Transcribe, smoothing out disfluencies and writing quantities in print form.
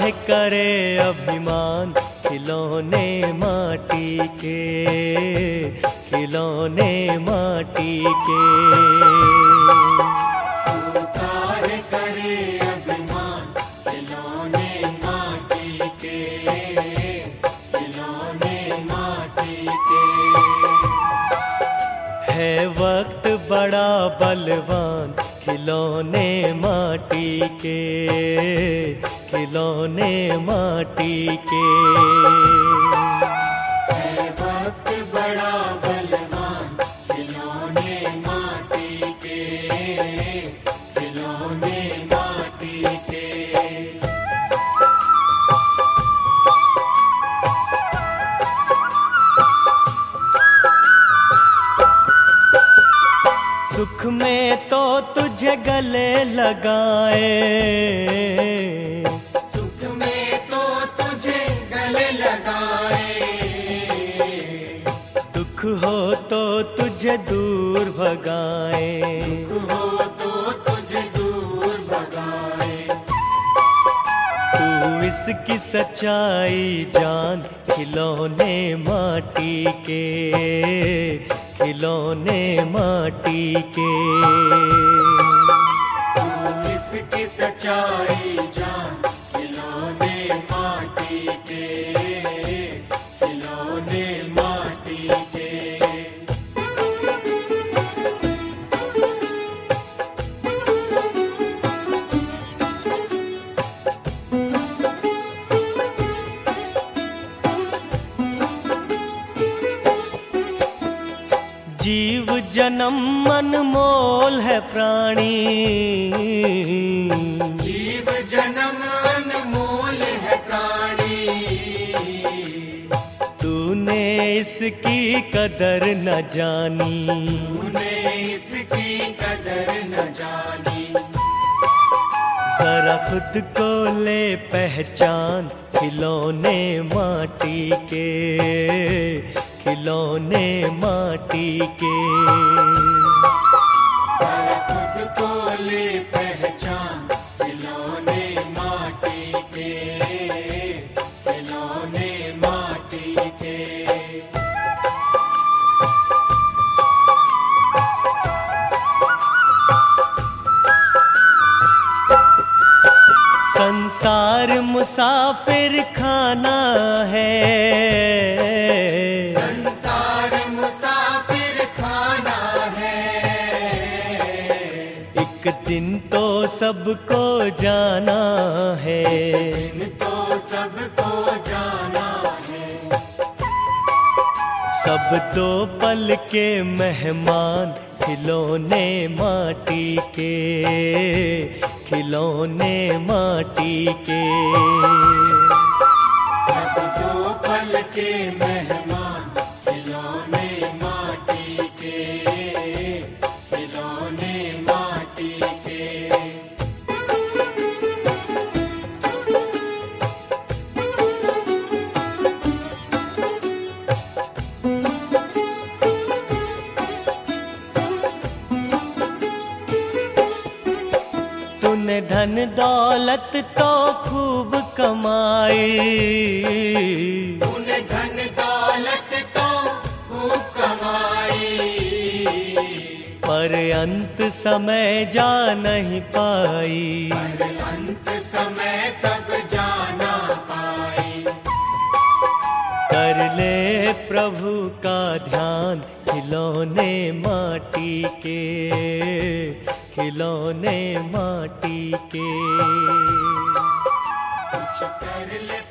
काहे करे अभिमान, खिलौने माटी के, खिलौने माटी के। तू काहे करे अभिमान, खिलौने माटी के, खिलौने माटी के। है वक्त बड़ा बलवान, खिलौने माटी के, खिलौने माटी के। है वक्त बड़ा बलवान, खिलौने माटी के, खिलौने माटी के। सुख में तो तुझे गले लगाए, सुख में तो तुझे गले लगाए। दुख हो तो तुझे दूर भगाए, दुख हो तो तुझे दूर भगाए। तू इसकी सच्चाई जान, खिलौने माटी के, खिलौने माटी के। तू इसकी सच्चाई जान, खिलौने माटी के, खिलौने माटी के। जीव जन्म अनमोल है प्राणी, जीव जन्म अनमोल है प्राणी। तूने इसकी कदर न जानी, तूने इसकी कदर न जानी। जरा खुद को ले पहचान, खिलौने माटी के, खिलौने माटी के। जरा खुद को ले पहचान, खिलौने माटी के, खिलौने माटी के। संसार मुसाफिर खाना है, संसार मुसाफिर खाना है। एक दिन तो सबको जाना है, दिन तो सबको जाना है। सब दो पल के मेहमान, खिलौने माटी के, खिलौने माटी के। सब दो पल के मेहमान, खिलौने माटी के, खिलौने माटी के। तूने धन दौलत तो खूब कमाई, तूने धन दौलत तो खूब कमाई। पर अंत समय जा नहीं पाई, पर अंत समय सब जाना पाई। कर ले प्रभु का ध्यान, खिलौने माटी के, खिलौने माटी के। कुछ कर ले